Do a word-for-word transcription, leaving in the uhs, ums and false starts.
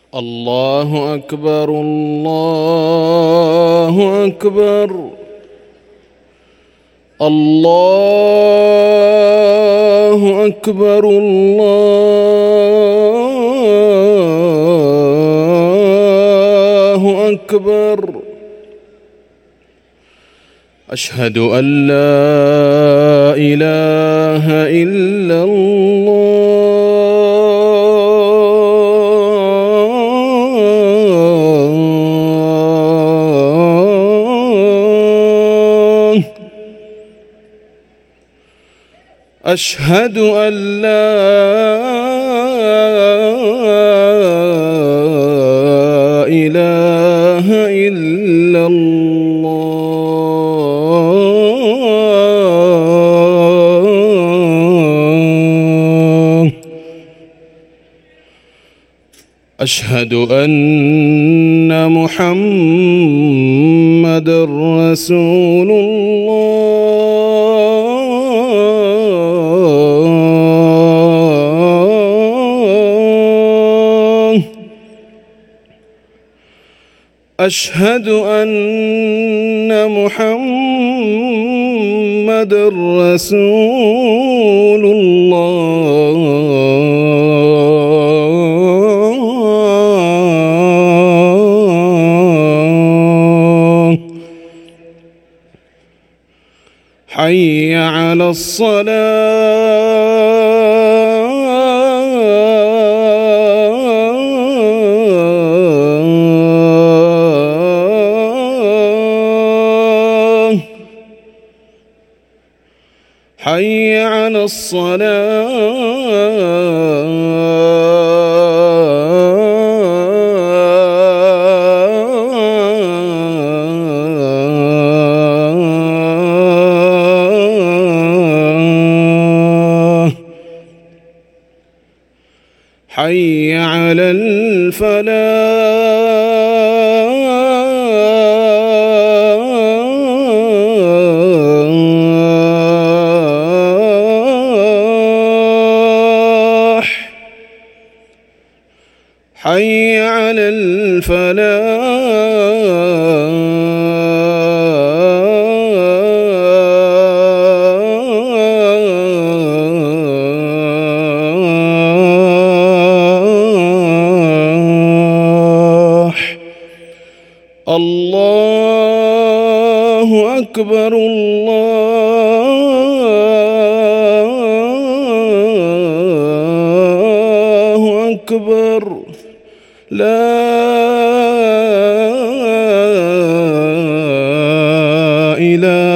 الله أكبر الله أكبر الله أكبر الله أكبر. أشهد أن لا إله إلا الله. أشهد أن لا إله إلا الله. أشهد أن محمدًا رسول الله. أشهد أن محمدًا رسول الله. حي على الصلاة. حي على الصلاة. حي على الفلاح. حي على الفلاح. الله أكبر الله أكبر. لا إله